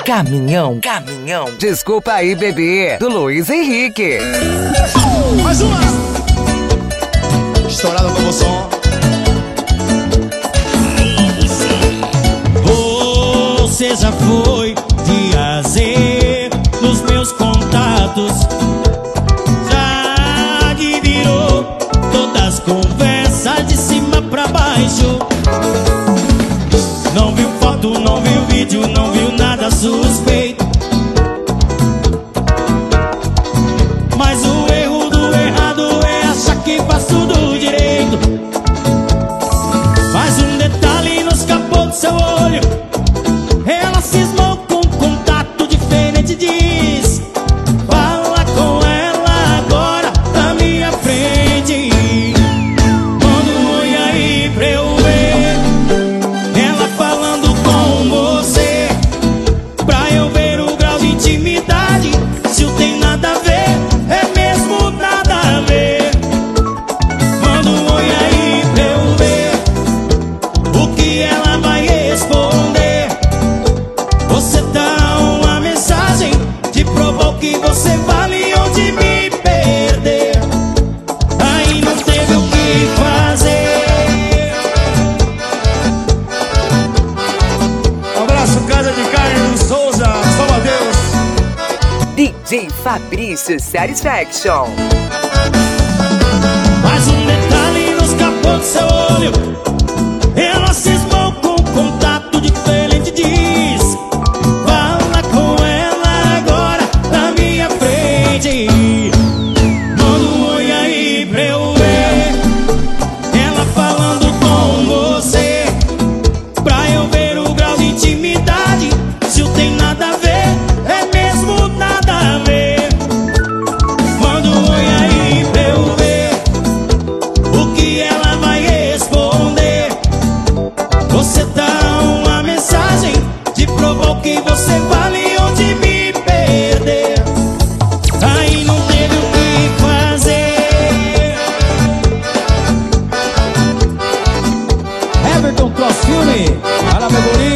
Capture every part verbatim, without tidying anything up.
Caminhão, caminhão. Desculpa aí, bebê, do Luiz Henrique. Mais uma. Estourada com o som. Você já foi de A Z nos meus contatos, já virou todas as conversas de cima pra baixo. Não viu foto, não viu vídeo, não viu nada suspeito. Mas o erro do errado é achar que faz tudo direito. Mais um detalhe não escapou do seu olho. Ela cismou com um contato diferente, diz: fala com ela agora na minha frente. Manda um oi aí pra eu ver ela falando com você, pra eu ver o grau de intimidade. Se o tem nada a ver, é mesmo nada a ver. Manda um oi aí pra eu ver o que ela vai responder. Você dá uma mensagem de provar o que você vale ou de me perder. Aí não teve o que fazer. Abraço, Casa de Carne do Souza, salva Deus. D J Fabrício Satisfaction. Mais um detalhe não escapou do seu olho. Ela cismou com um contato diferente, diz: fala com ela agora na minha frente. Manda um oi aí pra eu ver ela falando com você, pra eu ver o grau de intimidade. Se o tem nada a ver, é mesmo nada a ver. Manda um oi aí pra eu ver o que ela vai responder. Você dá uma mensagem de provar o que você vale ou de me perder. Aí não teve o que fazer. Everton Cross Filme, para meu guri.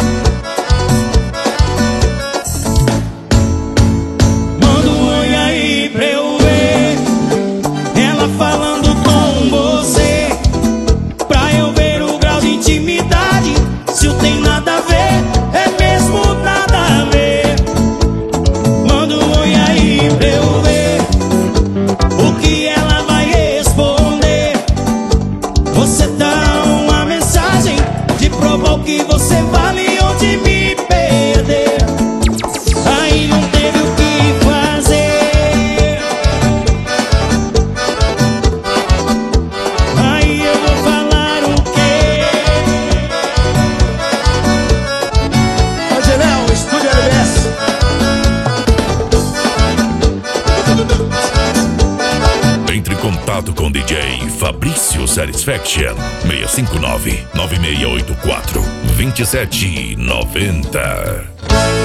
Manda um oi aí pra eu ver ela falando com você, pra eu ver o grau de intimidade. Se o tem nada a ver, é mesmo nada a ver. Manda um oi aí pra eu ver o que ela vai responder. Você dá uma mensagem de provar o que você vale ou de me perder. Aí não teve o que fazer. Aí eu vou falar o quê? Angelão, Estúdio L B S. Entre em contato com o D J Fabrício Satisfaction. seis cinco nove, nove seis oito quatro, dois sete nove zero.